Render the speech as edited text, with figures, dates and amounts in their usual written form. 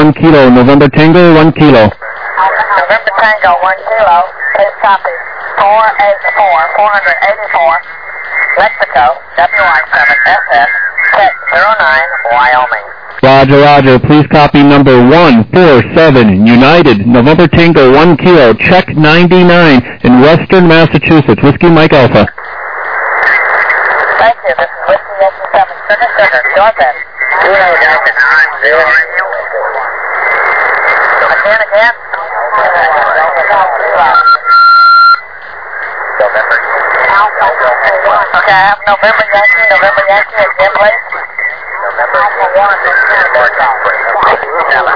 1 Kilo, November Tango 1 Kilo. November Tango 1 Kilo, please copy 484, Mexico, WI7SS, set 09, Wyoming. Roger, Roger. Please copy number 147, United, November Tango 1 Kilo, check 99 in Western Massachusetts. Whiskey Mike Alpha. Thank you. This is Whiskey Yankee 7, Sugar, Jordan. 0 Delta 9, 0. Again. Okay, I have November Yankee, again, please. November 1,